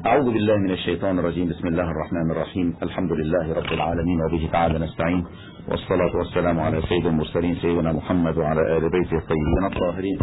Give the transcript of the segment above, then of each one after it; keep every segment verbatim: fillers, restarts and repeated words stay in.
أعوذ بالله من الشيطان الرجيم. بسم الله الرحمن الرحيم. الحمد لله رب العالمين وبه تعالى نستعين، والصلاة والسلام على سيد المرسلين سيدنا محمد وعلى آل بيته الطيبين الطاهرين.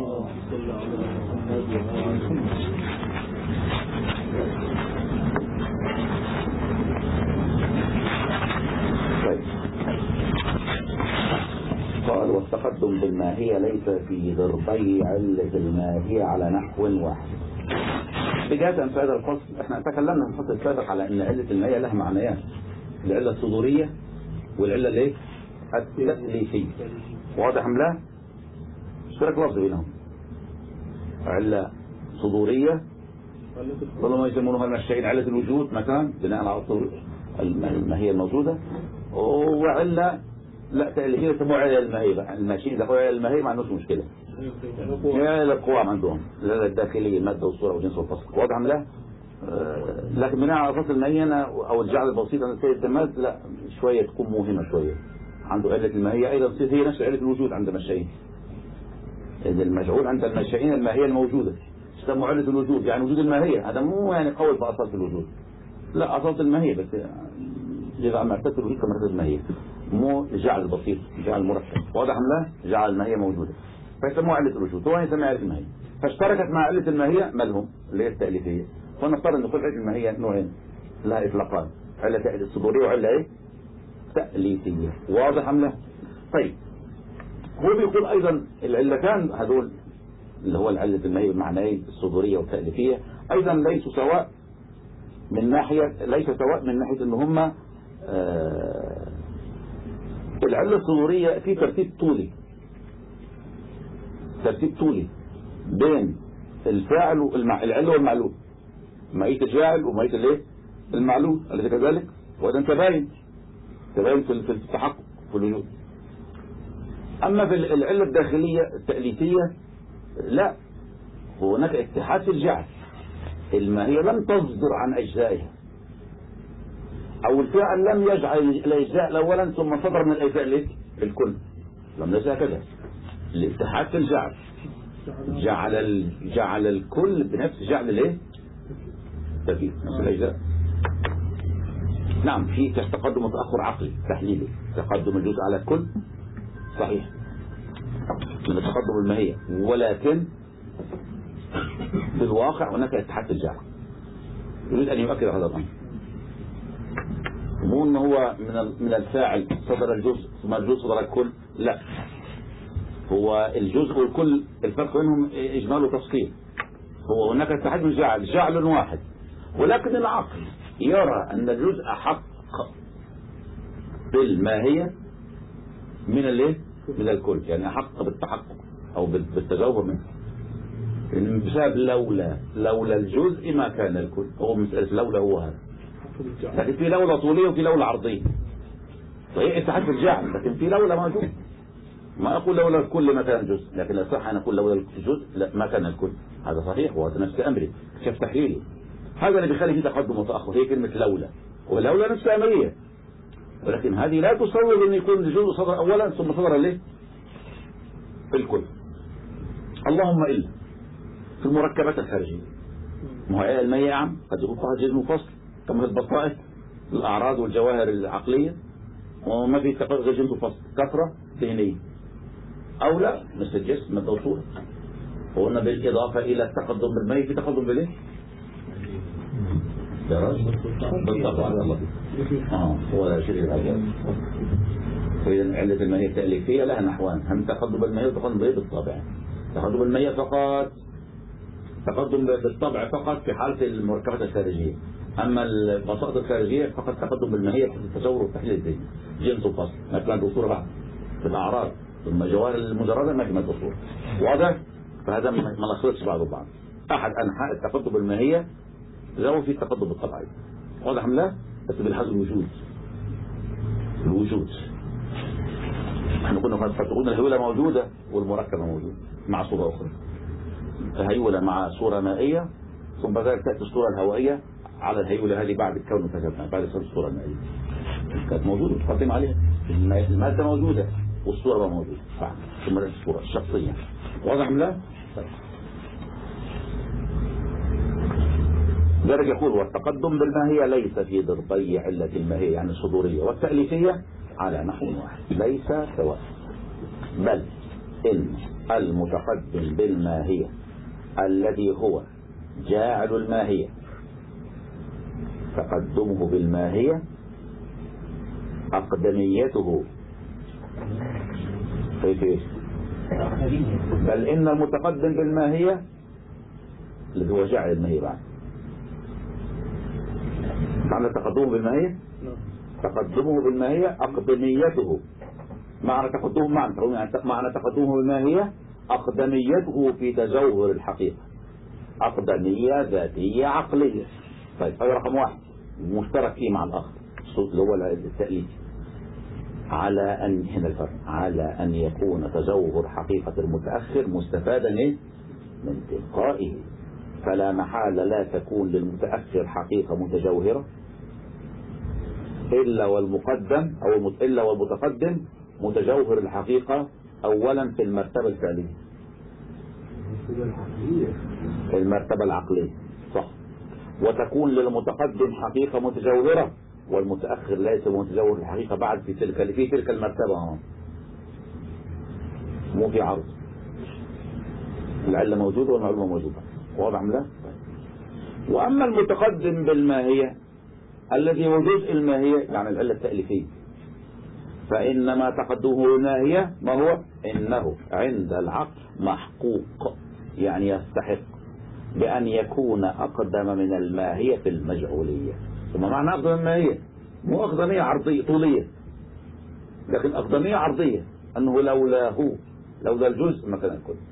قال: والتقدم بالماهية ليس في ضربي علة الماهية على نحو واحد. بداية في هذا الفصل احنا تكلمنا في الفصل السابق على ان علة الماهية لها معنيان: العلة الصدورية والعلة الايه؟ التأليفية. واضح ام لا؟ اشتراك لفظ بينهم. علة صدورية ظلوا ما يسمونها المشاهين علة الوجود مثلا بناء على الماهية الموجودة، وعلة لا تأليفية يسموها علة الماهية. الماشيين اذا قالوا علة الماهية ما عندوش مشكلة، هي القوام عندهم الداخلية المادة والصورة والجنس والفصل. واضح ام لا؟ آه لكن بناء على فصل الماهية او الجعل البسيط عند السيد التماس لا شوية تكون مهمة شوية. عنده علة الماهية ايضا تصير هي نفس علة الوجود عند المشايين. اذا المجعول عند المشايين الماهية الموجودة يسمى علة الوجود، يعني وجود الماهية. هذا مو يعني قول بأصالة الوجود، لا أصالة الماهية بس إذا مرتبة الوجود كمرتبة الماهية، مو جعل بسيط جعل مركب. واضح ام لا؟ جعل الماهية موجودة فيسموها علة الوجود، هو يسمى علة الماهية. فاشتركت مع علة الماهية مالهم اللي هي التأليفية. فنفترض ان كل علة الماهية نوعين لها اطلاقان: علة صدورية وعلة ايه؟ تأليفية. واضح ام لا؟ طيب هو بيقول ايضا العلتان هذول اللي هو العلة الماهية بمعنيين الصدورية والتأليفية ايضا ليسوا سواء من ناحية ليس سواء من ناحية ان هم آه العلة الصدورية في ترتيب طولي ترتيب طولي بين الفاعل والعلة والمعلول، مائية الفاعل ومائية الايه؟ المعلول الذي كذلك. وهذا تباين تباين في التحقق في الوجود. اما في العلة الداخلية التأليفية لا، هناك اتحاد في الجعل. الماهية لم تصدر عن اجزائها، او الفاعل لم يجعل الاجزاء الاولا ثم صدر من الاجزاء الايه؟ الكل. لم يجعل كذا. الاتحاد في الجعل جعل جعل الكل بنفس جعل الايه؟ ترتيب نفس الاجزاء. نعم، في تقدم وتاخر عقلي تحليلي. تقدم الجزء على الكل صحيح من التقدم الماهية، ولكن في الواقع هناك اتحاد في الجعل. يريد ان يؤكد هذا الامر، مو ان هو من من الفاعل صدر الجزء ثم الجزء صدر الكل، لا، هو الجزء والكل الفرق بينهم اجمال وتفصيل. هو هناك اتحاد في الجعل جعل واحد، ولكن العقل يرى ان الجزء حق بالماهية من الايه؟ من الكل، يعني حق بالتحقق او بالتجاوب منه. بسبب لولا لولا الجزء ما كان الكل. هو مسألة لولا هو هذا، لكن في لولا طولية وفي لولا عرضية. صحيح اتحاد في الجعل، لكن في لولا موجود. ما أقول لولا الكل ما كان الجزء، لكن الصح أن أقول لولا الجزء لا ما كان الكل. هذا صحيح وهذا نفس أمري كيف تحليلي. هذا اللي بيخلي فيه تقدم وتأخر، هي كلمة لولا. ولولا نفس أمرية، ولكن هذه لا تصور أن يكون الجزء صدر أولا ثم صدر ليه؟ في الكل. اللهم إلا في المركبات الخارجية. ما هي المية يا عم قد يكون فيها جزء مفصل كما في البصائر الأعراض والجواهر العقلية، وما في غير جنس وفصل كثرة ذهنية، أو لا مثل الجسم مادة وصورة. وقلنا بالإضافة إلى التقدم بالمية في تقدم بالإيه؟ يا راجل بالطبع على الله. آه هو شيء العجاب. فإذا علة المية التأليفية لها نحوان: هم تقدم بالمية وتقدم بالإيه؟ بالطبع. تقدم بالمية فقط تقدم بالطبع فقط في حالة المركبات الخارجية، أما البساطة الخارجية فقط تقدم بالماهية في التصور والتحليل الذهني، جنس وفصل ما كان بصورة بعض في الأعراض ثم الجواهر المجردة ما كانت بصورة. واضح؟ فهذا ما نخلطش بعض بعض. أحد أنحاء التقدم بالماهية زو في التقدم بالطبع. واضح ام لا؟ بس بالحظ الوجود الوجود احنا كنا قد قلنا الهيولة موجودة والمركبة موجودة مع صورة أخرى. الهيولة مع صورة مائية، ثم ذلك تأتي الصورة الهوائية على الهيولة هذه بعد الكون فجأة بعد الصورة المائية كانت موجودة تقدم عليها. المادة موجودة والصورة موجودة بعد ثم ذلك الصورة الشخصية. واضح ام لا؟ ذلك يقول والتقدم بالماهية ليس في ضربي علة الماهية يعني الصدورية والتأليفية على نحو واحد ليس سواء، بل إن المتقدم بالماهية الذي هو جاعل الماهية تقدمه بالماهية أقدميته كيف إيش؟ بل إن المتقدم بالماهية اللي هو جاعل الماهية بعد معنى تقدمه بالماهية تقدمه بالماهية أقدميته معنى تقدمه معنى معنى تقدمه بالماهية أقدميته في تجوهر الحقيقة أقدمية ذاتية عقلية. طيب هذا رقم واحد مشترك فيه مع الآخر اللي هو التأليف على أن هنا الفرق على أن يكون تجوهر حقيقة المتأخر مستفادا من تلقائه، فلا محال لا تكون للمتأخر حقيقة متجوهرة إلا والمقدم أو إلا والمتقدم متجوهر الحقيقة أولا في المرتبة الفعلية المرتبة العقلية صح، وتكون للمتقدم حقيقة متجوهرة والمتأخر ليس متجوهر الحقيقة بعد في تلك في تلك المرتبة مو في عرض العلة موجودة والمعلومة موجودة واضح لا؟ وأما المتقدم بالماهية الذي هو جزء الماهية يعني العلة التأليفية فإنما تقدمه بالماهية ما هو إنه عند العقل محقوق يعني يستحق بأن يكون أقدم من الماهية في المجعولية. ثم معنى أقدم من الماهية مو أقدمية عرضية طولية لكن أقدمية عرضية أنه لولاه لولا الجزء ما كان الكل،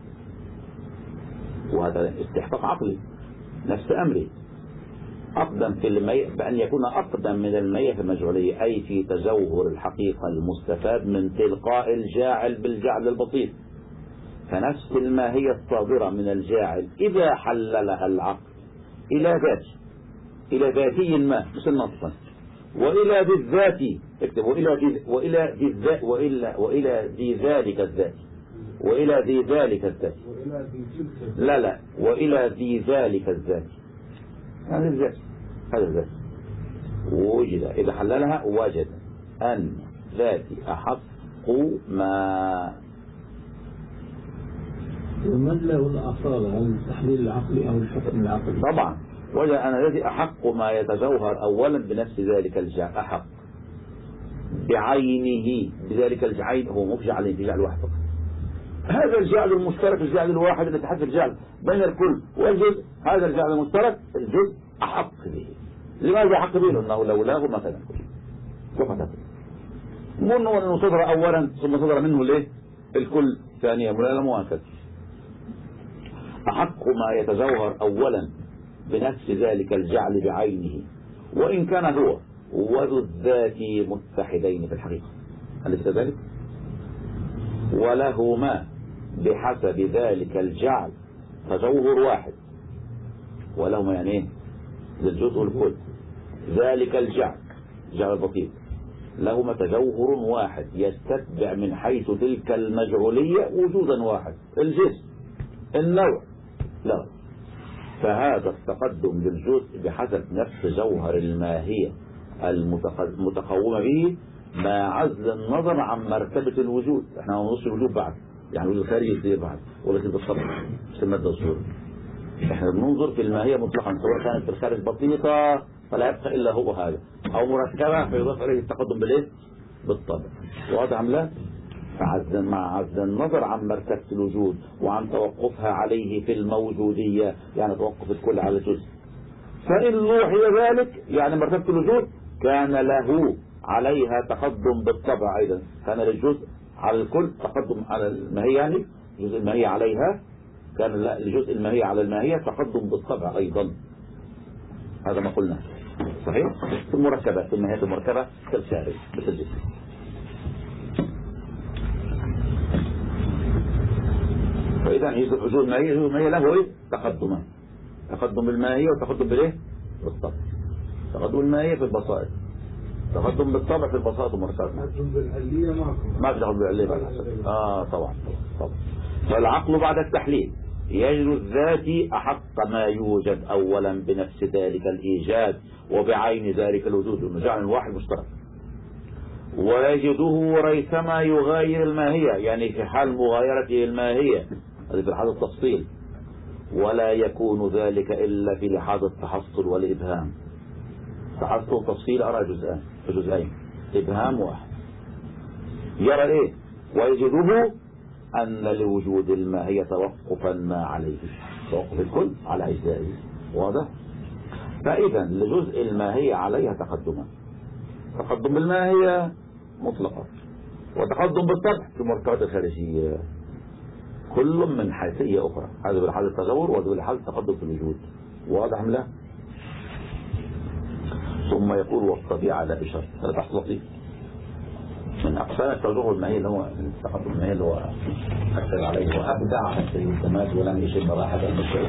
وهذا استحقاق عقلي نفس أمري أقدم في المية بأن يكون أقدم من المية في المجعولية أي في تجوهر الحقيقة المستفاد من تلقاء الجاعل بالجعل البسيط. فنفس الماهية الصادرة من الجاعل إذا حللها العقل إلى ذات إلى ذاتي ما مش النص وإلى ذي الذات اكتبوا إلى ذي وإلى ذي الذات وإلى وإلى ذي ذلك الذات وإلى ذي ذلك الذات لا لا وإلى ذي ذلك الذات هذا الذات هذا الذات وجد إذا حللها وجد أن ذاتي أحق ما المدلة والأصالة عن التحليل العقلي أو الحكم العقلي طبعا وجد أن ذاتي أحق ما يتجوهر أولا بنفس ذلك الجعل أحق بعينه بذلك الجعل هو مو جعل بجعل واحد فقط هذا الجعل المشترك الجعل الواحد اللي تحدث الجعل بين الكل والجزء هذا الجعل المشترك الجزء أحق به. لماذا أحق به؟ لأنه لولاه ما كان الكل فقط مو أنه صدر أولا ثم صدر منه ليه الكل ثانيا ولا مو هكذا أحق ما يتجوهر أولا بنفس ذلك الجعل بعينه وإن كان هو وذو الذات متحدين في الحقيقة أليس كذلك؟ ولهما بحسب ذلك الجعل تجوهر واحد ولهما يعني ايه للجزء الكل ذلك الجعل جعل البسيط لهما تجوهر واحد يستتبع من حيث تلك المجعولية وجودا واحد الجسم النوع لا فهذا التقدم بالجزء بحسب نفس جوهر الماهية المتقومة به ما عزل النظر عن مرتبة الوجود احنا ما نوصل الوجود بعد يعني الوجود الخارجي يصير بعد ولكن بالطبع مش المادة الصورة احنا بننظر في الماهية مطلقا سواء كانت في الخارج بسيطة فلا يبقى إلا هو هذا أو مركبة فيضاف عليه التقدم بالإيه بالطبع واضح أم لا فعزل مع عزل النظر عن مرتبة الوجود وعن توقفها عليه في الموجودية يعني توقف الكل على الجزء فإن لوحي ذلك يعني مرتبة الوجود كان له عليها تقدم بالطبع أيضا كان للجزء على الكل تقدم على الماهية يعني جزء الماهية عليها كان لجزء الماهية على الماهية تقدم بالطبع أيضا هذا ما قلنا صحيح في المركبة في الماهية المركبة كالسائل مثل الجسم فإذا جزء الماهية جزء الماهية له إيه تقدمان تقدم بالماهية وتقدم بالإيه بالطبع تقدم الماهية في البسائط تقدم بالطبع في البساطة والمركبات تقدم بالعلية معكم ما في تقدم بالعلية بعد الحسب اه طبعا طبعا فالعقل بعد التحليل يجد الذاتي أحق ما يوجد أولا بنفس ذلك الإيجاد وبعين ذلك الوجود، المجال الواحد مشترك. ويجده ريثما يغاير الماهية، يعني في حال مغايرته الماهية، هذه في لحاظ التفصيل. ولا يكون ذلك إلا في لحاظ التحصل والإبهام. تحصل وتفصيل أرى جزئان في جزئين، إبهام واحد. يرى إيه؟ ويجده أن لوجود الماهية توقفا ما عليه، توقف الكل على أجزائه. واضح؟ فإذا لجزء الماهية عليها تقدما، تقدم بالماهية مطلقة، وتقدم بالطبع في المرتبات الخارجية، كل من حيثية أخرى. هذا بالحال التزور وهذا بالحال التقدم في الوجود. واضح أم لا؟ ثم يقول والطبيعة لا بشرط. هذا بحث لطيف من أقسام التزور الماهية اللي هو التقدم الماهية اللي هو أكثر عليه وأبدع في التماس ولم يشد مراحل المشروع.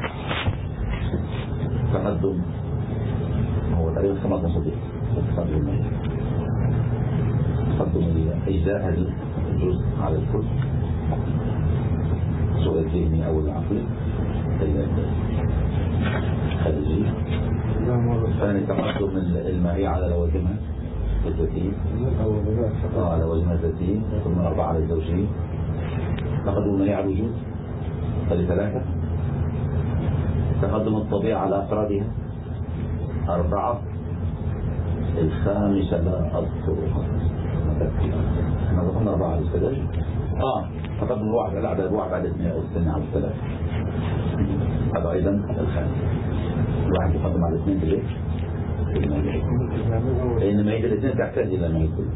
تقدم هو تقريبا خمس مصادر تقدم الماهية، تقدم الأجزاء هذه الجزء على الكل، سواء الذهني أو العقلي الخارجي. ثاني تقدم الماهية على لوازمها الذاتية، على لوازمها الذاتية. ثم أربعة على الزوجية. تقدم الماهية على الوجود. هذه ثلاثة. تقدم الطبيعة على أفرادها. أربعة. الخامسة لا أذكرها. احنا ذكرنا أربعة على الثلاثة. آه تقدم الواحد على الأعداد، واحد على الاثنين أو الاثنين على الثلاثة. هذا أيضا الخامس. الواحد يقدم على الاثنين بليه؟ لأن ماهية الاثنين تحتاج إلى ماهية كله.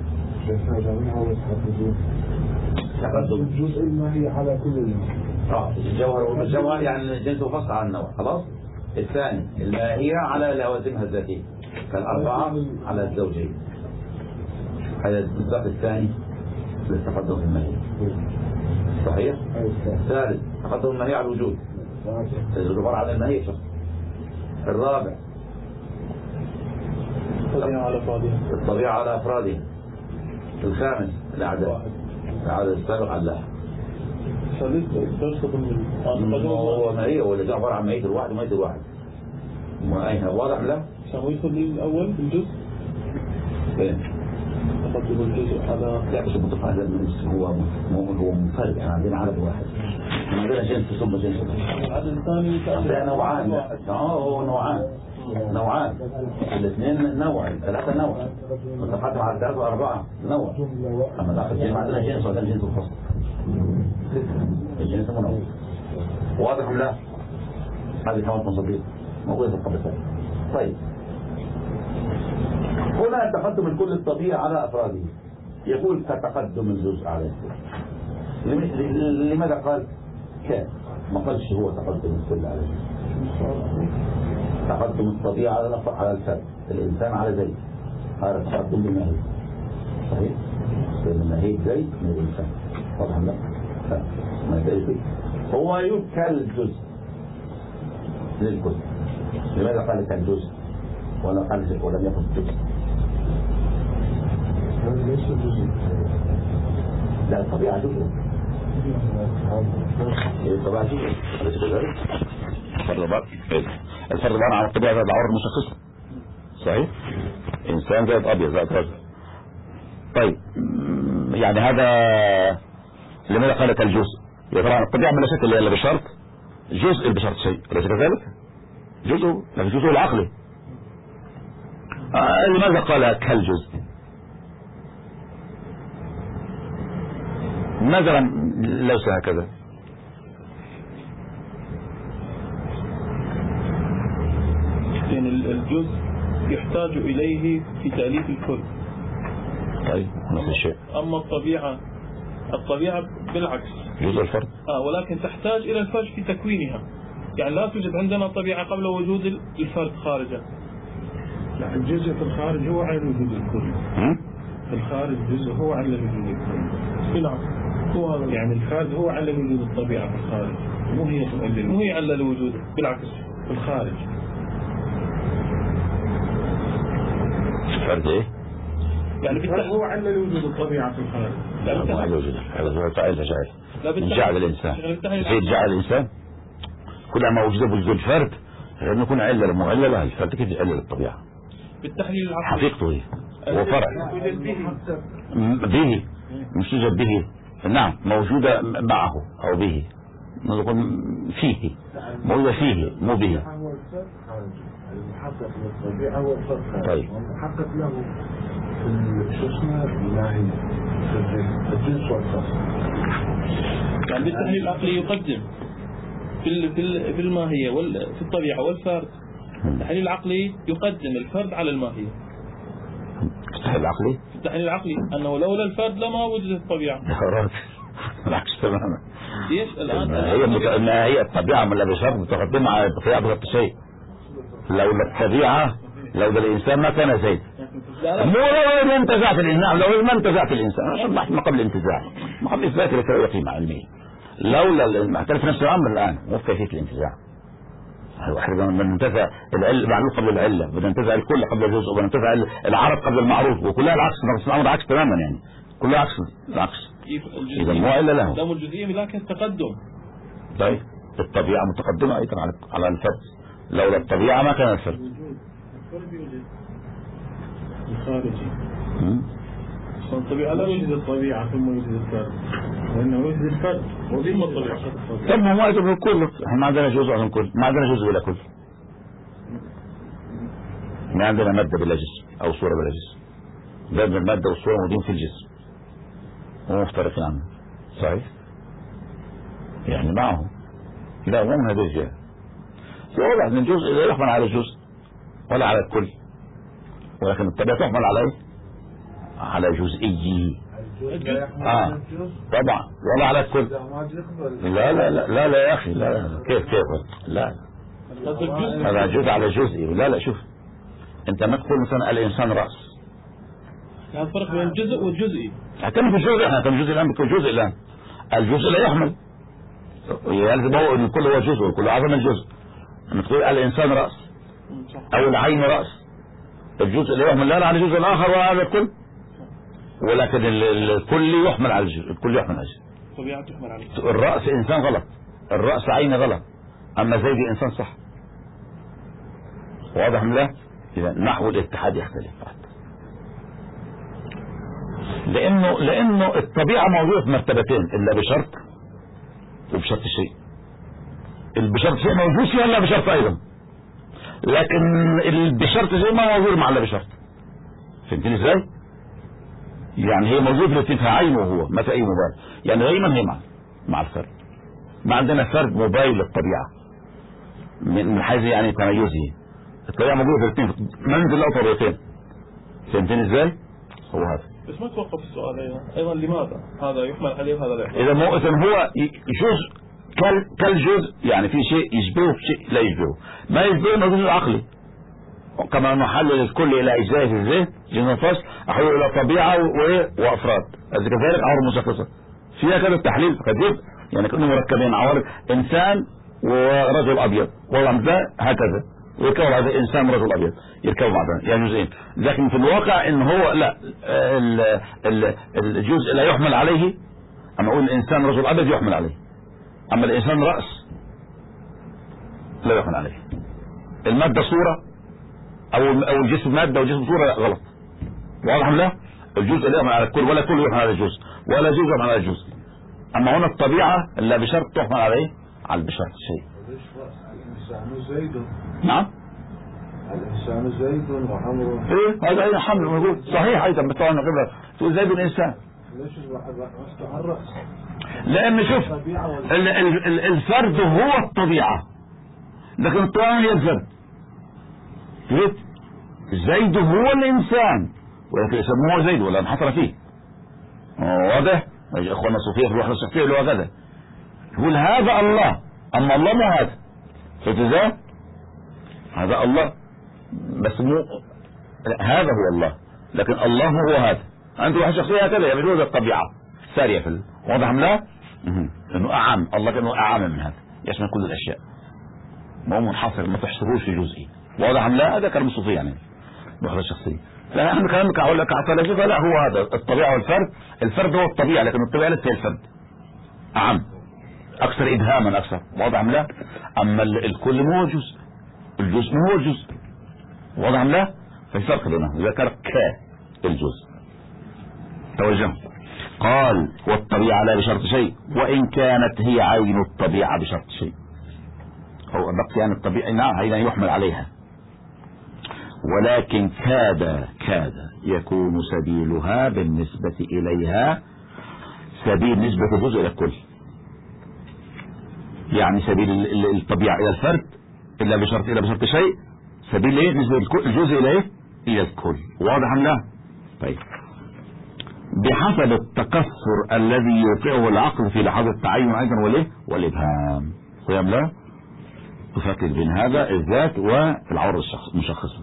تقدم جزء الماهية على كل اه الجوهر الجوهر يعني الجنس فصل عن النوع. خلاص. الثاني الماهية على لوازمها الذاتية كالأربعة على الزوجية. هذا النظام الثاني للتقدم في الماهية. صحيح؟ الثالث تقدم الماهية على الوجود، الجبر على الماهية شخص. الرابع الطبيعة على أفرادها، الطبيعة على أفرادها. الخامس الأعداء، العدد السابق على اللاحق. هو ماهية والذي عبارة عن ماهية الواحد وماهية الواحد. أين واضح لا؟ سويت الأول الجزء. فين؟ تقدم الجزء على لا بس المتفاعل هو هو منفرد. يعني عندنا عدد واحد، عندنا جنس ثم جنس. العدد الثاني عندنا نوعان. اه هو نوعان نوعان الاثنين نوع، ثلاثة نوع. متقدم على ثلاثة وأربعة نوع. أما داخل الجنس عندنا جنس ولا جنس الفصل. الجنس منوع. واضح أم لا؟ هذه خمس مصادر موجودة في القبسات. طيب هنا تقدم الكل الطبيعي على أفراده. يقول كتقدم الجزء على الكل. لماذا قال كان؟ ما قالش هو تقدم الكل على الكل. تقدم الطبيعة على على الفرد، الإنسان على زيد. هذا تقدم بالماهية. صحيح؟ لأن الماهية زيد من الإنسان. واضح لا؟ لا ما زيد. هو يكل الجزء للكل. لماذا قال كان جزء ولا قال ولم يكن جزء؟ ليس جزء. لا الطبيعة جزء. الطبيعة جزء. أليس كذلك؟ الفرد بقى الفرد بقى على الطبيعة زائد العورة المشخصة. صحيح؟ إنسان زائد أبيض زائد رجل. طيب يعني هذا لماذا قال كالجزء؟ يا ترى الطبيعة بلا شك اللي بشرط جزء بشرط شيء. أليس كذلك؟ جزء لكن جزء العقلي. آه لماذا قال كالجزء؟ مثلا لو هكذا يعني الجزء يحتاج إليه في تأليف الكل. طيب نفس الشيء. أما الطبيعة الطبيعة بالعكس جزء الفرد. آه ولكن تحتاج إلى الفرد في تكوينها. يعني لا توجد عندنا طبيعة قبل وجود الفرد خارجا. لا الجزء في الخارج هو على وجود الكل. في الخارج جزء هو على وجود الكل. بالعكس هو يعني الخارج هو على وجود الطبيعة في الخارج، مو هي مو هي على الوجود. بالعكس في الخارج الفرد ايه؟ يعني بالتالي هو علل وجود الطبيعة في الخارج. لا ما علل وجود هذا هو فاعل فشاعر. جعل الإنسان. زيد جعل الإنسان. كلها موجودة بوجود الفرد لأنه يكون علة المعلة لها الفرد كيف علة للطبيعة بالتحليل العقلي حقيقته هي هو فرع به مش يوجد به نعم موجودة معه أو به نقول فيه موجودة فيه مو به المحقق للطبيعة هو الفرد طيب المحقق له شو اسمه الماهية الجنس والفصل. يعني بالتحليل العقلي يقدم في في في الماهية في الطبيعة والفرد. التحليل العقلي يقدم الفرد على الماهية. التحليل العقلي التحليل العقلي أنه لولا الفرد لما وجدت الطبيعة. بالعكس تماما. ليش الآن هي مت... ما هي الطبيعة من بشر متقدمة على الطبيعة بغير شيء. لولا الطبيعة لولا الإنسان ما كان زيد. مو لو انتزعت الإنسان لو ما انتزعت الإنسان أصبحت ما قبل الانتزاع ما قبل إثبات لك قيمة علمية. لولا ما اختلف نفس الأمر الآن مو في كيفية الانتزاع. احنا بننتزع المعلوم قبل العلة بننتزع الكل قبل الجزء وبننتزع العرض قبل المعروض وكلها العكس نفس الأمر عكس تماما يعني كلها عكس العكس. إذا مو إلا له. لا الجزئية لكن تقدم. طيب الطبيعة متقدمة أيضا على على الفرد. لولا الطبيعة ما كان الفرد. الخارجي. الطبيعة لا يوجد الطبيعة ثم يوجد الفرد. لأنه يوجد الفرد ثم الطبيعة. طب ما يوجد الكل. احنا ما عندنا جزء ولا كل. ما عندنا جزء ولا كل. ما عندنا مادة بلا جسم أو صورة بلا جسم. بين المادة والصورة موجودين في الجسم. ومفترقين عنه. صحيح؟ يعني معه. لا مو من هذه الجهة. واضح ان الجزء لا يحمل على الجزء ولا على الكل ولكن الطبيعة تحمل على ايه؟ على جزئيه. اه طبعا ولا على الكل. لا لا لا لا, لا يا اخي لا, لا. كيف كيف لا هذا جزء على جزئي. لا لا شوف انت ما تقول مثلا الانسان راس. لا فرق بين الجزء والجزئي. اعتمد الجزء احنا اعتمد الجزء الان بكل جزء الان الجزء لا يحمل يلزم هو ان الكل هو جزء والكل اعظم الجزء. لما تقول الانسان راس او العين راس الجزء اللي يحمل لا على الجزء الاخر ولا على الكل ولكن الكل يحمل على الجزء الكل يحمل على الجزء. الطبيعة تحمل عليه. الراس انسان غلط الراس عين غلط اما زيد انسان صح. واضح من لا؟ اذا نحو الاتحاد يختلف لانه لانه الطبيعه موجوده في مرتبتين الا بشرط وبشرط شيء. بشرط شيء موجود فيها الا بشرط ايضا لكن بشرط شيء ما موجود مع الا بشرط. فهمتني ازاي؟ يعني هي موجوده الاثنين في عين وهو ما في اي مبالغه يعني دايما هي مع مع الفرد. ما عندنا فرد موبايل للطبيعه من حيث يعني تميزه. الطبيعه موجوده في الاثنين منزل له طريقتين. فهمتني ازاي؟ هو هذا. بس ما توقف السؤال ايضا ايضا لماذا هذا يحمل عليه وهذا لا يحمل؟ اذا مو اذا هو جزء كالجزء يعني في شيء يشبهه في شيء لا يشبهه. ما يشبهه انه جزء عقلي كما نحلل الكل الى اجزاء في الذهن جزء فصل احوله الى طبيعه وافراد كذلك عوارض مشخصه فيها كذا التحليل قد يبقى يعني كانوا مركبين عوارض انسان ورجل ابيض والله ده هكذا ويركبوا هذا انسان ورجل ابيض يركبوا مع بعض يعني جزئين. لكن في الواقع ان هو لا الجزء لا يحمل عليه. اما اقول الانسان رجل ابيض يحمل عليه اما الانسان راس لا يحمل عليه. الماده صوره او او الجسم ماده والجسم صوره غلط. واضح لا؟ الجزء لا يحمل على الكل ولا كل يحمل على الجزء ولا جزء يحمل على الجزء. اما هنا الطبيعه لا بشرط تحمل عليه على بشرط شيء. الانسان زيد. نعم الانسان زيد وعمره. ايه هذا ايه حمل موجود صحيح ايضا بالطبع قبل تقول زيد الانسان. ليش الرأس؟ لان شوف ال ال ال الفرد هو الطبيعه لكن الطبيعه هي الفرد. فهمت؟ زيد هو الانسان ولكن يسموه زيد ولا انحصر فيه. واضح؟ اخوانا الصوفيه في الوحده الشخصيه اللي هو كذا يقول هذا الله اما الله مو هذا. فهمت ازاي؟ هذا الله بس مو هذا هو الله لكن الله هو هذا. عنده واحد شخصيه هكذا يعملوه الطبيعه ساريه في واضح ام لا؟ انه اعم الله كانه اعم من هذا يشمل كل الاشياء ما هو منحصر ما تحصروش في جزئي. واضح ام لا؟ هذا كلام الصوفيه يعني الوحده الشخصيه. لا احنا كلامك اقول لك على الفلسفه لا هو هذا الطبيعه والفرد. الفرد هو الطبيعه لكن الطبيعه ليست هي الفرد اعم. اكثر ابهاما اكثر، واضح لا؟ اما الكل ما هو جزء، الجزء ما هو جزء، واضح لا؟ في فرق بينهم. ذكر ك الجزء. توجه. قال والطبيعة لا بشرط شيء وان كانت هي عين الطبيعة بشرط شيء. هو بقي يعني الطبيعة نعم هي يحمل عليها، ولكن كاد كاد يكون سبيلها بالنسبة إليها سبيل نسبة الجزء إلى الكل. يعني سبيل الطبيعة إلى الفرد إلا بشرط إلا بشرط شيء، سبيل إيه نسبة الجزء إلى إيه إلى الكل. واضح أم لا؟ طيب بحسب التكسر الذي يوقعه العقل في لحظة التعين أيضا والإيه والإبهام. فهم لا؟ تفرق بين هذا الذات والعرض المشخص.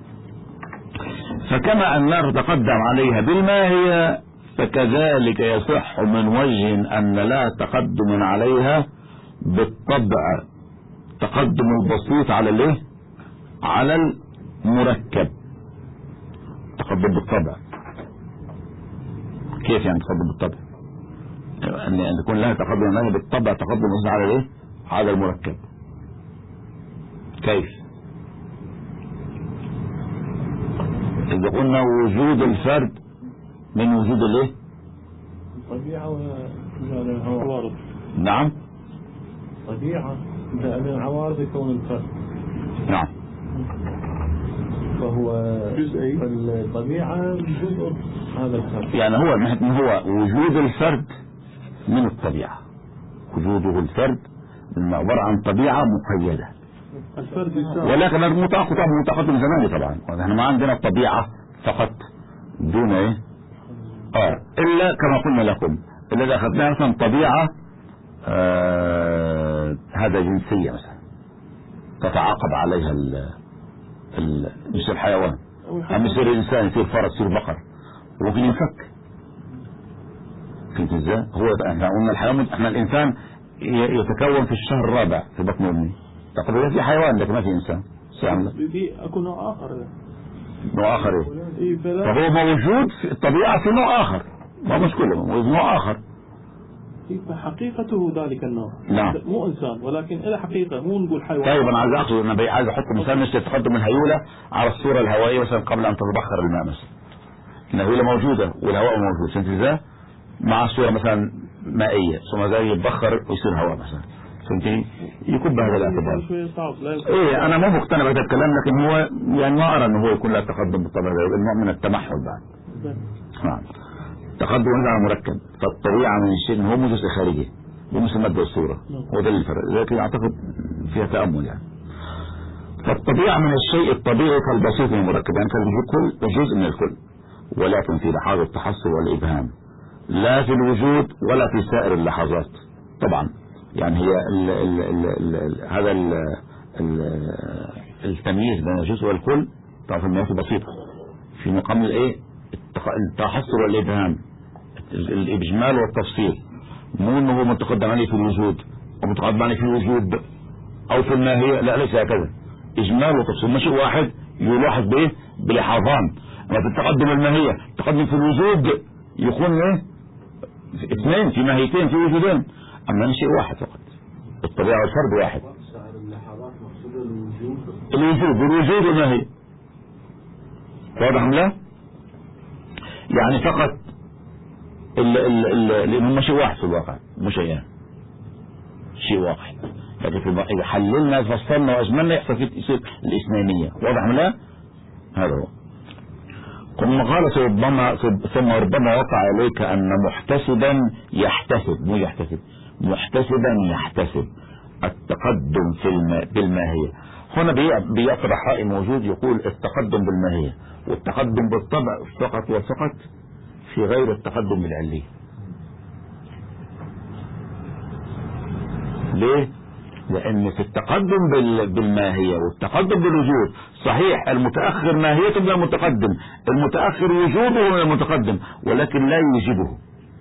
فكما أن لا تتقدم عليها بالماهية فكذلك يصح من وجه أن لا تقدم عليها بالطبع تقدم البسيط على الايه على المركب. تقدم بالطبع كيف يعني تقدم بالطبع؟ أن يكون لها تقدم عليها بالطبع تقدم البسيط على الايه على المركب. كيف؟ إذا قلنا وجود الفرد من وجود الايه طبيعة وعوارض. نعم طبيعة من عوارض يكون الفرد. نعم فهو جزئي. الطبيعة جزء هذا الفرد. يعني هو هو وجود الفرد من الطبيعة، وجوده الفرد من عبارة عن طبيعة مقيدة. الفرد يساوي. ولكن المتقدم متقدم زماني طبعا، احنا ما عندنا الطبيعة فقط دون ايه اه الا كما قلنا لكم الا اذا اخذناها مثلا طبيعة آه هذا جنسية مثلا تتعاقب عليها ال ال مش الحيوان، أم يصير الانسان يصير فرس يصير بقر وممكن ينفك. فهمت ازاي؟ هو احنا قلنا الحيوان، احنا الانسان يتكون في الشهر الرابع في بطن امه، تقريبا في حيوان لكن ما في انسان. بدي اكون نوع اخر. نوع اخر ايه؟ فهو موجود في الطبيعة في نوع اخر، ما مشكلة موجود نوع اخر. حقيقته ذلك النوع. نعم. مو انسان ولكن له حقيقة، مو نقول حيوان. طيب انا عايز اقصد انا عايز احط مثال مثل تقدم الهيولة على الصورة الهوائية مثلا قبل ان تتبخر الماء مثلا. الهيولة موجودة والهواء موجود، فهمت ازاي؟ مع صورة مثلا مائية ثم ذلك يتبخر ويصير هواء مثلا، فهمتني؟ يكون بهذا الاعتبار. ايه انا مو مقتنع بهذا الكلام، لكن هو يعني ما ارى انه هو يكون له تقدم بالطبع، نوع من التمحل بعد. نعم. تقدم على مركب، فالطبيعة من الشيء هو مو جزء خارجي، مو مثل مادة الصورة، هو ده الفرق، لكن اعتقد فيها تأمل يعني. فالطبيعة من الشيء الطبيعي كالبسيط من المركب، يعني كالكل جزء من الكل، ولكن في لحظات التحصل والإبهام، لا في الوجود ولا في سائر اللحظات. طبعا يعني هي ال ال ال ال ال هذا ال ال التمييز بين الجزء والكل طبعا في المياه بسيطة في مقام الايه التحصر والإبهام، الإجمال والتفصيل، مو انه هو متقدم عليه في الوجود ومتقدم عليه في الوجود او في الماهية، لا ليس هكذا. إجمال وتفصيل ماشي واحد يلاحظ بايه بلحظان. اما في التقدم الماهية التقدم في الوجود يكون ايه اثنين في ماهيتين في وجودين، اما شيء واحد فقط، الطبيعة والفرد واحد. الوجود والوجود والماهية واضح لا؟ يعني فقط لأنه شيء واحد في الواقع، مش شيئان، شيء واحد. لكن في إذا حللنا فصلنا وأجملنا يحصل فيه يصير الإثنانية. واضح لا؟ هذا هو. ثم قال ربما ثم ربما وقع عليك أن محتسبا يحتسب، مو يحتسب، محتسبا يحتسب التقدم في الم... بالماهية. هنا بيطرح رأي موجود يقول التقدم بالماهية والتقدم بالطبع فقط وفقط في غير التقدم بالعلية. ليه؟ لأن في التقدم بالماهية والتقدم بالوجود صحيح المتأخر ماهيته من المتقدم، المتأخر وجوده من المتقدم، ولكن لا يوجبه.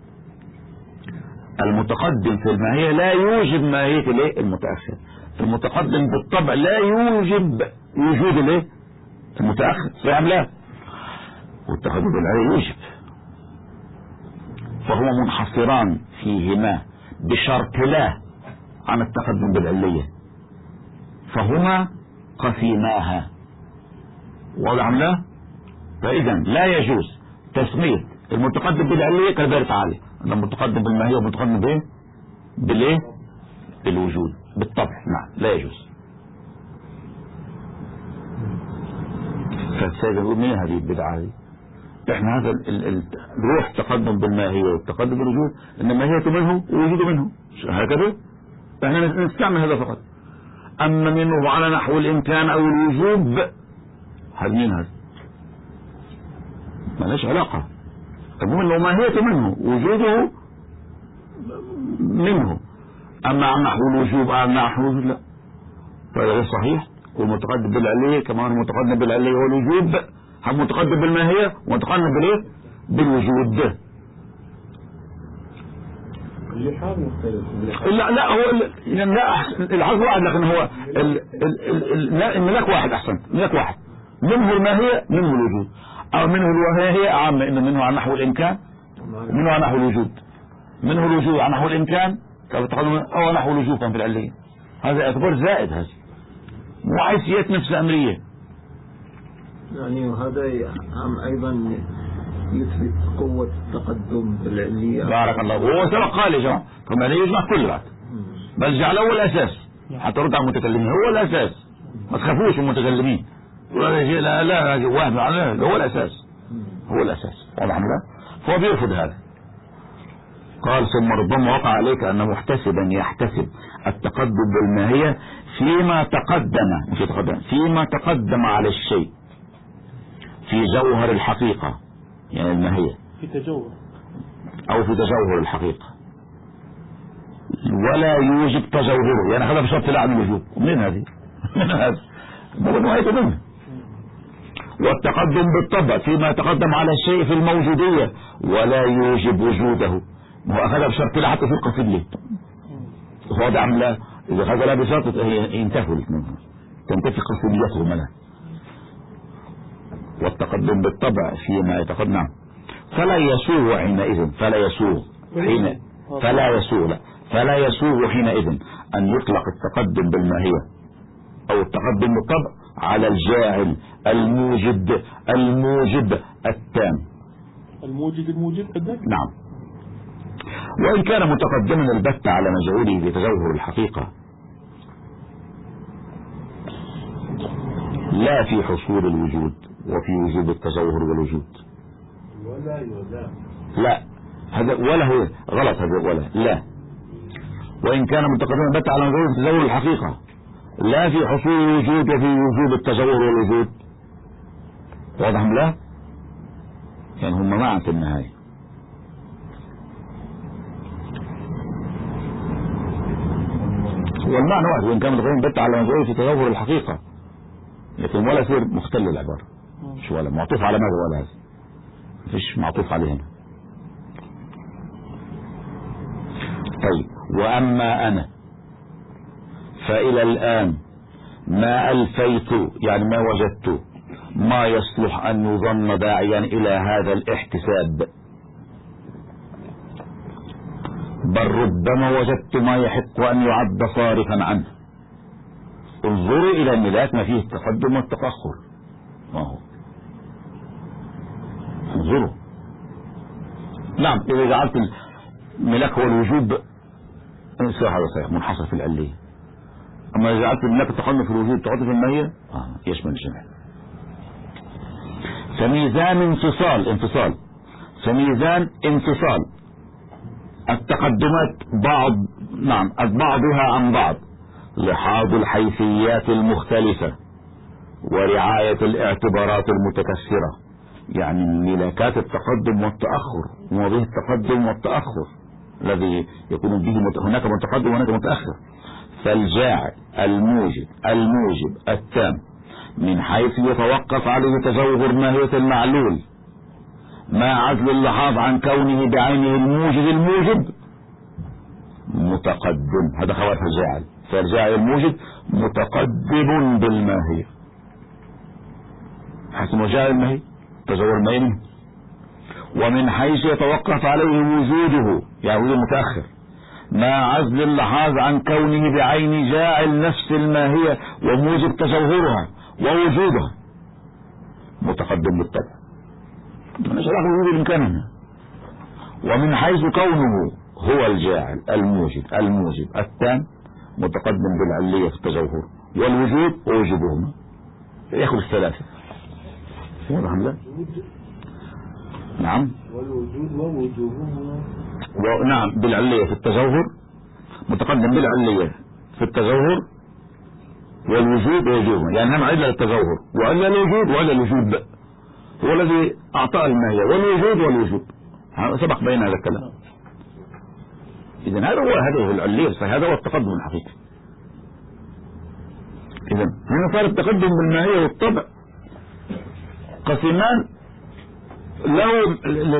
المتقدم في الماهية لا يوجب ماهية الايه المتأخر، المتقدم بالطبع لا يوجب وجود الايه المتأخر، صحيح ام لا؟ والتقدم بالعلية يوجب، فهما منحصران فيهما بشرط لا عن التقدم بالعلية، فهما قسيماها. واضح أم لا؟ فإذا لا يجوز تسمية المتقدم بالعلية كالباري تعالى، المتقدم بالماهية والمتقدم بايه؟ بالايه؟ بالوجود بالطبع. نعم لا يجوز. فالسيد يقول مين هذه البدعة هذه؟ احنا هذا ال ال روح التقدم بالماهية والتقدم بالوجود ان الماهية منه ووجوده منه، هكذا احنا نستعمل هذا فقط. اما منه على نحو الامكان او الوجوب، هذا مين هذا؟ ما لهاش علاقة. المهم انه ماهية منه وجوده منه، اما عن نحو الوجوب عن نحو الوجود لا، فهذا غير صحيح. والمتقدم بالعلية كما هو المتقدم بالعلية والوجوب، هم متقدم بالماهية ومتقدم بالايه؟ بالوجود. اللحاظ مختلف. لا لا هو لا الحظ واحد، لكن هو الملاك واحد. احسن، الملاك واحد، منه الماهية منه الوجود، او منه الوهية عامة انه منه عن نحو الامكان ومنه عن نحو الوجود. منه الوجود عن نحو الامكان او نحو الوجود كان في العلية. هذا اعتبار زائد، هذا مو حيثيات نفس امرية يعني. وهذا ايضا يثبت قوة التقدم بالعلية. بارك الله. وهو سبق قال يا جماعة طبعا لا يجمع كل بعد، بل جعله هو الاساس حتى رد على المتكلمين. هو الاساس، ما تخافوش المتكلمين. لا لا واحد لا، هو الاساس، هو الاساس. واضح لا؟ فهو بيرفض هذا. قال ثم ربما وقع عليك ان محتسبا يحتسب التقدم بالماهية فيما تقدم، مش يتقدم، فيما تقدم على الشيء في جوهر الحقيقة، يعني الماهية في تجوهر او في تجوهر الحقيقة، ولا يوجب تجوهره. يعني هذا بشرط لا عن الوجوب. من هذه؟ من هذا؟ نوعية منه. والتقدم بالطبع فيما يتقدم على الشيء في الموجودية ولا يوجب وجوده. ما هو أخذها بشرط لا حتى في القصيدة. واضح أم لا؟ إذا أخذها بشرط ينتهوا الاثنين، تنتفي قصيديته ملا. والتقدم بالطبع فيما يتقدم فلا يسوغ حينئذ، فلا يسوغ حين فلا يسوغ لا فلا يسوغ حينئذ أن يطلق التقدم بالماهية أو التقدم بالطبع على الجاعل الموجد الموجب التام. الموجد الموجب قدك؟ نعم. وإن كان متقدما البت على مجعوله بتجوهر الحقيقة لا في حصول الوجود وفي وجود التجوهر والوجود. ولا ولا لا هذا ولا هو غلط، هذا ولا لا. وإن كان متقدما البت على مجعوله بتجوهر الحقيقة لا في حصول الوجود وفي وجود التجوهر والوجود. واضح ام لا؟ يعني هم معا في النهاية. والمعنى واحد، وإن كان متقدما البت على مجعوله في تجوهر الحقيقة، لكن ولا يصير مختل العبارة. مش ولا معطوف على ماذا ولا هذا، مفيش معطوف عليه هنا. طيب وأما أنا فإلى الآن ما ألفيت، يعني ما وجدت ما يصلح أن يظن داعيا إلى هذا الاحتساب، بل ربما وجدت ما يحق أن يعد صارفا عنه. انظروا إلى الملاك ما فيه التقدم والتأخر، ما هو انظروا. نعم إذا جعلت الملاك هو الوجوب انسى هذا صحيح منحصر في العلية. أما إذا جعلت الملاك التقدم في الوجود تقدم في الماهية آه يشمل الجميع. فميزان انفصال انفصال فميزان انفصال التقدمات بعض نعم بعضها عن بعض لحاظ الحيثيات المختلفة ورعاية الاعتبارات المتكثرة. يعني ملاكات التقدم والتأخر ومواضيع التقدم والتأخر الذي يكون به مت... هناك متقدم وهناك متأخر. فالجاعل الموجب الموجب التام من حيث يتوقف عليه تجوهر ماهية المعلول ما عزل اللحاظ عن كونه بعينه الموجب الموجب متقدم. هذا خوارج الجاعل. فالجاعل الموجب متقدم بالماهية حسب جاعل الماهية تجوهر الماهية منه. ومن حيث يتوقف عليه وجوده يعني وجود متأخر مع عزل اللحاظ عن كونه بعين جاعل نفس الماهية وموجب تجوهرها ووجودها متقدم بالطبع نشرح وجود إمكاننا. ومن حيث كونه هو الجاعل الموجب الموجب التام متقدم بالعلية في التجوهر والوجود ووجوبهما ياخذ الثلاثة. واضح لا؟ نعم والوجود ووجوبهما نعم بالعلية في التجوهر متقدم بالعلية في التجوهر والوجود ووجوبهما يعني هم علة التجوهر وعلة الوجود وعلة الوجود هو الذي أعطاه الماهية والوجود والوجود سبق بين هذا الكلام. إذا هذا هو هذا هو العلية هذا هو التقدم الحقيقي. إذا هنا صار التقدم بالماهية والطبع قسمان له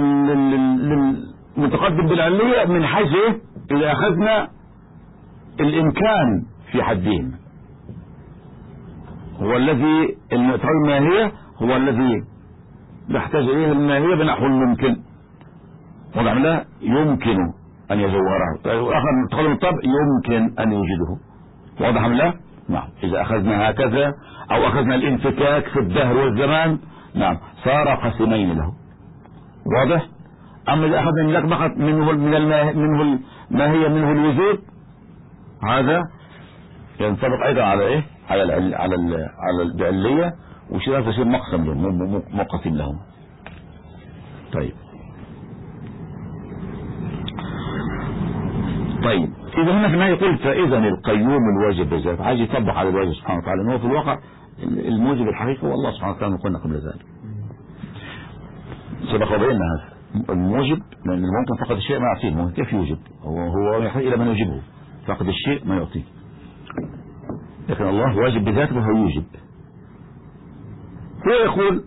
للمتقدم بالعلية من حيث إذا أخذنا الإمكان في حدهم هو الذي الماهية هو الذي يحتاج إليه الماهية بنحو الممكن وضع لا يمكن أن يزوره أخذ تقدم الطبع يمكن أن يوجده واضح أم لا؟ نعم. إذا أخذنا هكذا أو أخذنا الانفكاك في الدهر والزمان نعم صار قسمين له واضح. أما إذا أخذنا اللقبقة منه من الماهية منه الماهية منه الوجود هذا ينطبق أيضا على إيه؟ على العل على ال على العلية وشيء تصير مقسم لهم مقسم لهم. طيب طيب إذا هنا في النهاية يقول فإذا القيوم الواجب بذاته عايز يطبق على الواجب سبحانه وتعالى إنه في الواقع الموجب الحقيقي هو الله سبحانه وتعالى قلنا قبل ذلك سبق وبينا هذا الموجب لأن ممكن فقد الشيء ما يعطيه كيف يوجب هو هو يحتاج إلى من يوجبه فقد الشيء ما يعطيه لكن الله واجب بذاته وهو يوجب. هو يقول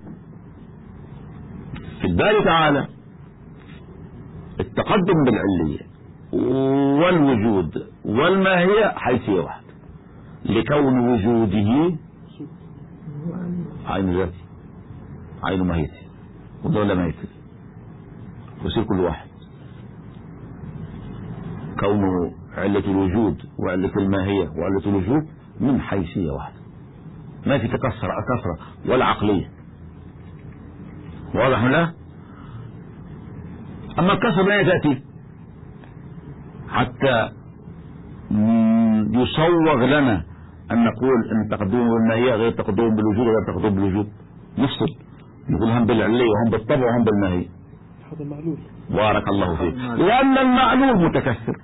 في الباري تعالى التقدم بالعلية والوجود والماهية حيثية واحدة لكون وجوده عين ذاتي عين ماهيتي ودولة ماهيتي ويصير كل واحد كونه علة الوجود وعلة الماهية وعلة الوجود من حيثية واحدة ما في تكسر كسرة ولا عقلية واضح لا. أما الكسر لا تأتي حتى يصوغ لنا أن نقول أن تقدم بالماهية غير تقدم بالوجود غير تقدم بالوجود نفصل نقول هم بالعلية وهم بالطبع وهم بالماهية هذا معلول بارك الله فيك لأن المعلول متكسر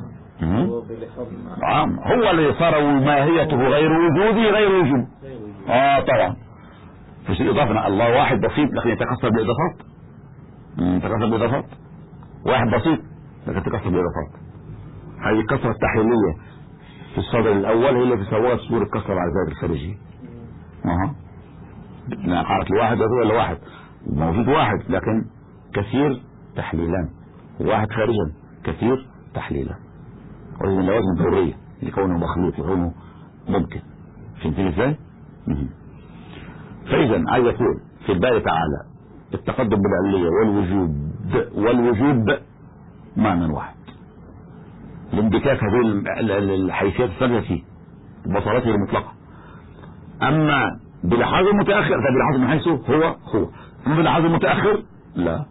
نعم هو الذي صار ماهيته غير وجودي غير وجود اه طبعا في إضافة الله واحد بسيط لكن يتكسر بالإضافات يتكسر بالإضافات واحد بسيط لكن يتكسر بالإضافات. هذه الكسرة التحليلية في الصدر الأول هي التي سوت صورة الكسرة على ذات الخارجية. اها لا حركة الواحد ولا واحد موجود واحد لكن كثير تحليلا واحد خارجا كثير تحليلا وهذه من لوازم الضرورية لكونه مخلوق لكونه ممكن فهمتني ازاي؟ فإذا عايز يقول في الباري تعالى التقدم بالعلية والوجود والوجود معنى واحد لانبكاك هذه الحيثيات الثانية فيه بصراته المطلقة. أما بلحاظ المتأخر فبلحاظ من حيث هو هو أما بلحاظ المتأخر لا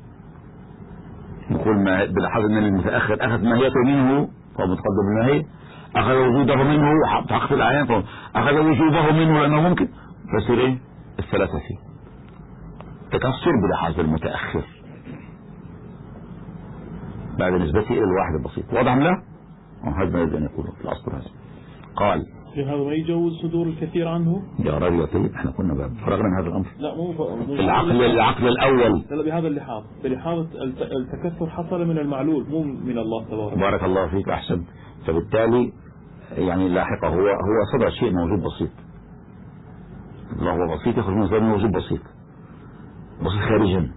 نقول ما بلحاظ أن المتأخر أخذ ماهيته منه فهو متقدم بالماهية أخذ وجوده منه تحقق الأعيان فهو أخذ وجوبه منه لأنه ممكن فيصير إيه الثلاثة فيه تكسر بلحاظ المتأخر بعد نسبته إلى الواحد البسيط واضح لا؟ وهذا ما يجب أن يقوله في الأصل هذا قال هذا ما يجوز صدور الكثير عنه يا رجل طيب احنا كنا بقى فرغنا من هذا الأمر لا مو, مو العقل العقل الأول لا بهذا اللحاظ بلحاظ التكثر حصل من المعلول مو من الله تبارك. بارك الله فيك أحسن. فبالتالي يعني لاحقا هو هو صدر شيء موجود بسيط الله هو بسيط يخرج من صدر موجود بسيط بسيط خارجا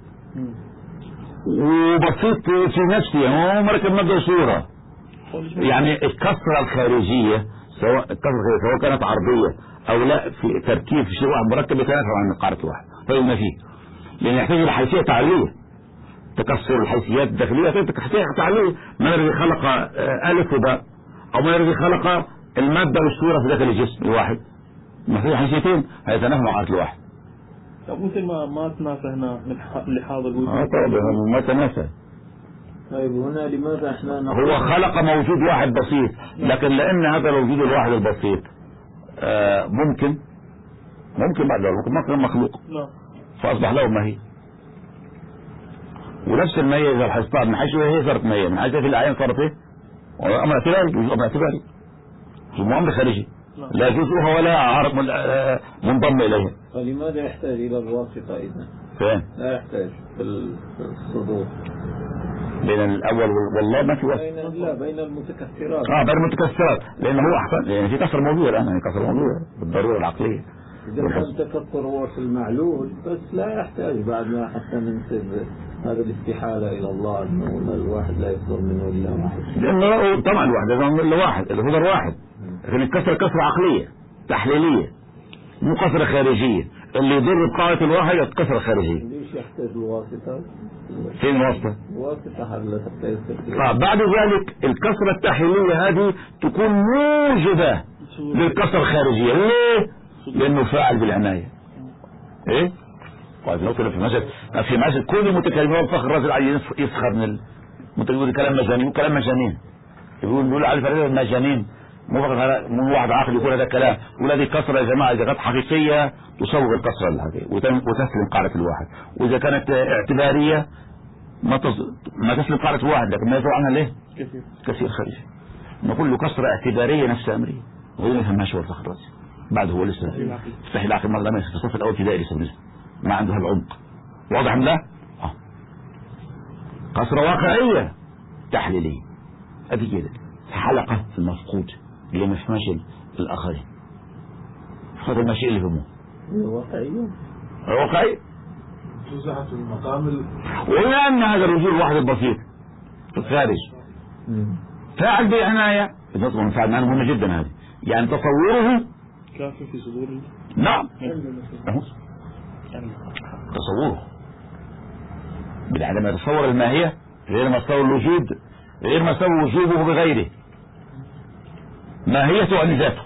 وبسيط في نفسه هو مركب مبدأ صورة يعني الكسرة الخارجية سواء الكسرة الخارجية سواء كانت عرضية أو لا في تركيب في شيء واحد مركب يتنافر عن القاعدة الواحد طيب ما فيه لأن يحتاج إلى حيثية تعلية تكسر الحيثيات الداخلية تعليل من الذي خلق ألف وباء أو من الذي خلق المادة والصورة في داخل الجسم الواحد. ما في حيثيتين هيتنافوا مع عقل واحد. طب مثل ما ما تنافى هنا من لحاظ الوجود. اه طبعا ما تنافى. طيب هنا لماذا احنا هو خلق موجود واحد بسيط، لكن لأن هذا الوجود الواحد البسيط آه ممكن ممكن بعد ذلك ممكن مخلوق فأصبح له ماهية. ونفس المية إذا الحسطان من حيث هي صارت مية، من حيث في الأعيان صارت إيه؟ أمر اعتباري، أمر اعتباري ثم أمر خارجي لا جزءها ولا عارض منضم إليها. فلماذا يحتاج إلى الواسطة إذا؟ فين؟ لا يحتاج في الصدور بين الأول والله ما في واسطة. بين لا بين المتكسرات. آه بين المتكسرات لأنه هو أحسن، يعني في كسر موجود الآن، يعني كسر موجود بالضرورة العقلية. إذا كان تكسر هو في المعلول بس لا يحتاج بعد ما حتى ننسب هذا الاستحالة إلى الله أنه الواحد لا يصدر منه إلا واحد. لأنه طبعا الواحد إذا إلا واحد اللي هو الواحد، لكن الكسرة كسرة عقلية تحليلية مو كسرة خارجية. اللي يضر بقاعدة الواحد الكسرة الخارجية. ليش يحتاج الواسطة؟ فين الواسطة؟ الواسطة هل تحتاج. آه بعد ذلك الكسرة التحليلية هذه تكون موجبة للكسرة الخارجية. ليه؟ لأنه فاعل بالعناية. إيه؟ طيب لو كده في مسجد في مسجد كل المتكلمين والفخر الرجل عايز يسخر من المتكلمين كلام مجانين وكلام مجانين. يقول بيقول على فريق المجانين مو فقط مو واحد عاقل يقول هذا الكلام. يقول هذه كسرة يا جماعة إذا كانت حقيقية تصوغ الكسرة هذه وتسلم قاعدة الواحد، وإذا كانت اعتبارية ما تص... ما تسلم قاعدة الواحد لكن ما يطلع عنها ليه؟ كثير كثير خارجي. نقول له كسرة اعتبارية نفسها أمرية وهو ما يفهمهاش هو الفخر الرجل. بعد هو لسه مستحيل العقل ما لم يصف الصف الأول ابتدائي لسه لسه ما عنده هالعمق. واضح لا؟ اه كسرة واقعية تحليلية ادي كده حلقة في المفقود اللي ما يفهمش الآخرين. هذا المشي اللي فهموه واقعية واقعي توزعت المقام ال... ولأن هذا الوجود الواحد البسيط في الخارج فاعل بعناية بنطلب من فاعل مهمة جدا هذه، يعني تصوره كافي في صدوره. نعم تصوره عندما يتصور الماهية غير ما يتصور الوجود غير ما يتصور وجوبه بغيره. ماهيته عن ذاته،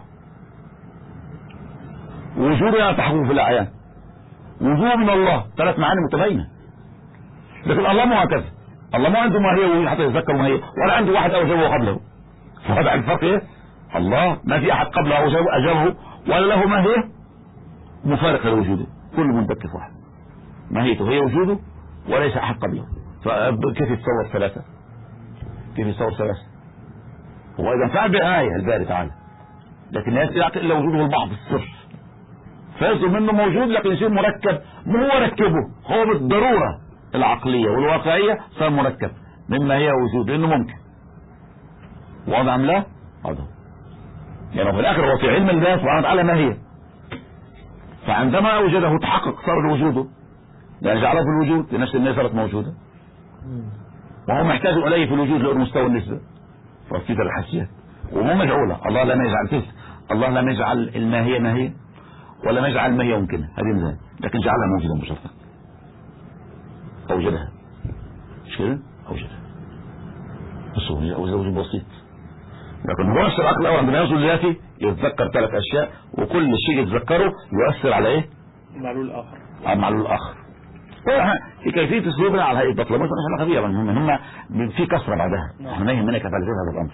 وجوبها تحقق في الأعيان، وجوب من الله ثلاث معاني متباينة. لكن الله مو هكذا، الله ما عنده ماهية حتى يتذكر ماهية ولا عنده واحد أوجبه قبله. فهذا الفرق ايه؟ الله ما في أحد قبله أو أجابه ولا له ماهية مفارقة لوجوده، كل منتكف واحد ماهيته هي وجوده وليس أحد قبله. فكيف يتصور ثلاثة؟ كيف يتصور ثلاثة؟ وإذا فعل بآية الباري تعالى لكن لا يعطي إلا وجوده البعض الصرف فيصل منه موجود لكن يصير مركب. مو هو ركبه، هو بالضرورة العقلية والواقعية صار مركب مما هي وجود لأنه ممكن. واضح أم لا؟ هذا يعني في الآخر هو في علم الله سبحانه وتعالى ما هي، فعندما أوجده تحقق صار وجوده يعني جعله في الوجود لنفس الناس صارت موجودة وهو محتاج إليه في الوجود لأنه مستوى النسبة فكذا الحسيات ومو مجعولة. الله لم يجعل تلك، الله لم يجعل الماهية ماهية ولم يجعل ما هي ممكنة هذه مزايا، لكن جعلها موجودة مشرفة أوجدها مش كده؟ أوجدها بس هو زوج بسيط. لكن هو نفس العقل الأول عندما يوصل لذاته يتذكر ثلاث أشياء وكل شيء يتذكره يؤثر على إيه؟ المعلول الآخر. على المعلول الآخر. في كيفية اسلوبنا على هيئة بطلة مش علاقة بيها هم في كسرة بعدها. احنا ما يهمنا كيف هذا الأمر.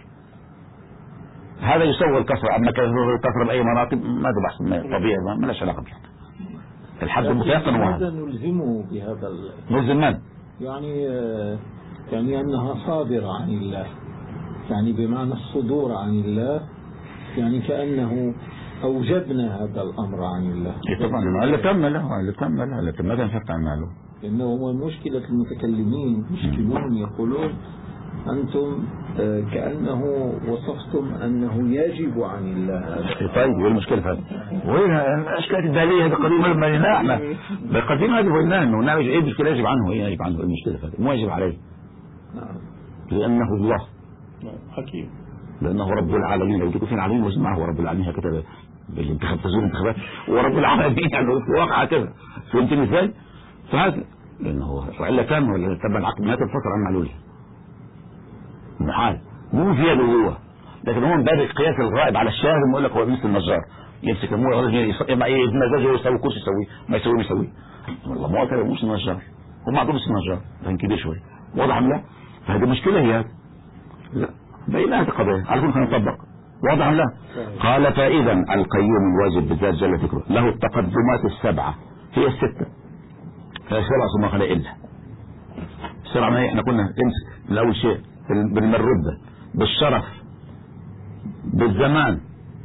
هذا يسوي الكسرة، أما الكسرة بأي مناطق ما ده بحث طبيعي ما لهاش علاقة بها. الحد المتيقن هو هذا. نلزمه بهذا نلزم من؟ يعني يعني أنها صادرة عن الله، يعني بمعنى الصدور عن الله، يعني كأنه أوجبنا هذا الأمر عن الله. إيه طبعا اللي كمل اللي كمل اللي كمل ما تنفق عن معلوم. لأنه هو مشكلة المتكلمين يشكلون يقولون أنتم كأنه وصفتم أنه يجب عن الله. طيب وين المشكلة هذا؟ وين الأشكال الدالية هذا قديم ما لنا احنا بالقديم هذا قلنا إنه نعرف إيه المشكلة يجب عنه إيه يجب عنه المشكلة هذا مو يجب عليه. نعم. لأنه الله. حكيم. لأنه رب العالمين لو تكون في العالمين وزن معه رب العالمين هكذا بالانتخاب تزور الانتخابات ورب العالمين يعني في واقع كذا فهمتني ازاي؟ فهذا لأنه هو وإلا كان ولا تبع العقليات الفصل عن معلولها محال مو في يده هو. لكن هو من باب قياس الغائب على الشاهد يقول لك هو مثل النجار يمسك المويه يبقى ايه مزاجه يسوي كرسي يسويه ما يسوي ما يسوي والله ما كده مش النجار هو معدوم اسم النجار كان كبير شويه واضح ام لا؟ فهذه مشكله هي لا بينها قضايا على كل خلينا نطبق واضح ام لا؟ قال فاذا القيوم الواجب بالذات جل ذكره له التقدمات السبعه هي السته هي سبعه ثم خلق الا السبعه ما هي احنا كنا نمسك من اول شيء بالمرده بالشرف بالزمان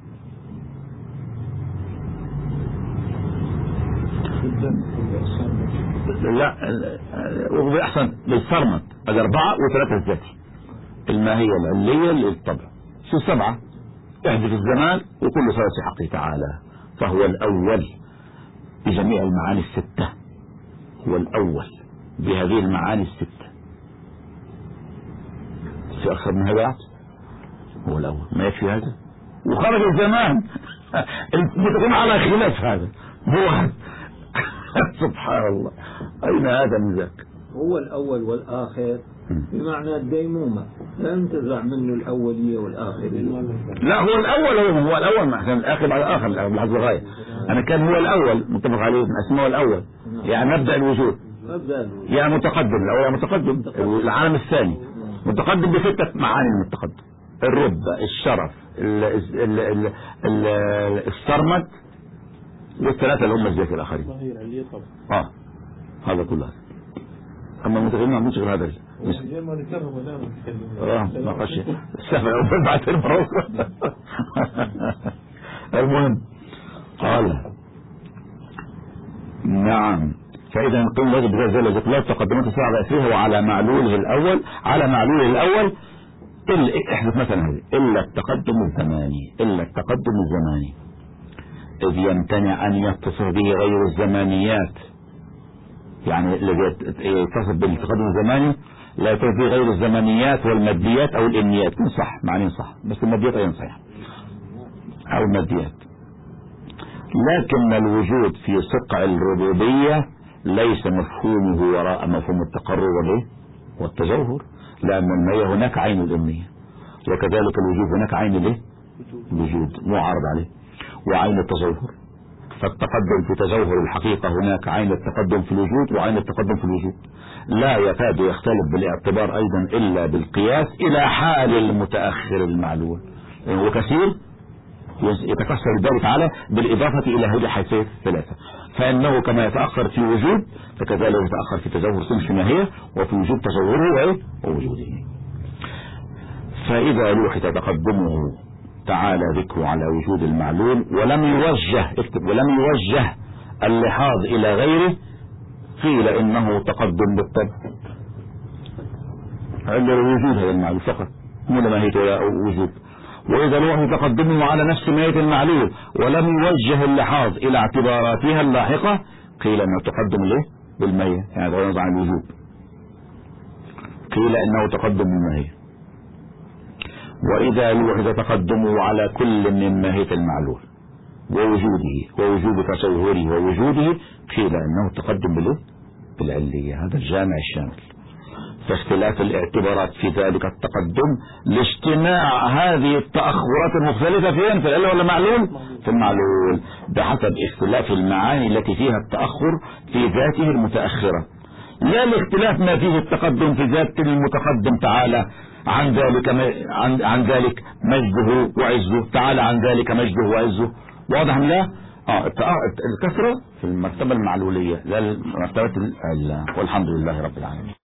لا وبأحسن بالصرمت الأربعة وثلاثة الذاتي الماهية العلية للطبع شو سبعة احدث الزمان وكل صار في حقه تعالى فهو الأول بجميع المعاني الستة هو الأول بهذه المعاني الستة في أكثر من هذا هو الأول ما يكفي هذا وخرج الزمان بتكون على خلاف هذا هو سبحان الله أين هذا من ذاك هو الأول والآخر بمعنى الديمومة لا انتزع منه الأولية والآخرية لا هو الأول هو, هو الأول ما كان الآخر بعد الآخر بالعكس الغاية أنا كان هو الأول متفق عليه من أسماء الأول يعني مبدأ الوجود يعني متقدم الأول متقدم العالم الثاني متقدم بستة معاني من التقدم الرتبة الشرف ال ال ال ال السرمد والثلاثة اللي هم الذات الآخرين اه هذا كله أما المتكلمين ما عندوش غير هذا اه ما قش السفر أول بعد المروس المهم قال نعم فإذا نقوم واجب بذلك ذلك الله تقدمات السبعة بأسرها وعلى معلوله الأول على معلوله الأول إلا احدث مثلا هذه إلا التقدم الزماني إلا التقدم الزماني إذ يمتنع أن يتصف به غير الزمانيات يعني الذي يتصف بالتقدم الزماني لا يتصف به غير الزمانيات والماديات أو الإمنيات كن صح معنين صح بس الماديات أيضا صحيح أو الماديات لكن الوجود في صقع الربوبية ليس مفهومه وراء مفهوم التقرر والتجوهر لأن المية هناك عين الأمنية وكذلك الوجود هناك عين له الوجود معارض عليه وعين التجوهر فالتقدم في تجوهر الحقيقة هناك عين التقدم في الوجود وعين التقدم في الوجود لا يكاد يختلف بالاعتبار أيضا إلا بالقياس إلى حال المتأخر المعلول وكثير يتكسر الباري تعالى بالإضافة إلى هذه الحيثيات الثلاثة فإنه كما يتأخر في وجود فكذلك يتأخر في تجوهر سمش ماهية وفي وجود تجوهره ووجوده فإذا لوحظ تقدمه تعالى ذكره على وجود المعلول ولم يوجه اكتب ولم يوجه اللحاظ إلى غيره قيل إنه تقدم بالطبع عند الوجود هذا المعلول فقط مو لماهية ولا وجود وإذا لوحظ تقدمه على نفس ماهية المعلول ولم يوجه اللحاظ إلى اعتباراتها اللاحقة قيل إنه تقدم له بالماهية يعني غير عن الوجود قيل إنه تقدم بالماهية وإذا لوحظ تقدمه على كل من ماهية المعلول ووجوده ووجود تصوره ووجوده قيل إنه تقدم بالايه بالعلية هذا الجامع الشامل فاختلاف الاعتبارات في ذلك التقدم لاجتماع هذه التأخرات المختلفة فين في العلة ولا معلول في المعلول بحسب اختلاف المعاني التي فيها التأخر في ذاته المتأخرة لا لاختلاف ما فيه التقدم في ذات المتقدم تعالى عن ذلك عن, عن ذلك مجده وعزه تعالى عن ذلك مجده وعزه واضح لا اه الكثرة في المرتبة المعلولية لا المرتبة والحمد لله رب العالمين.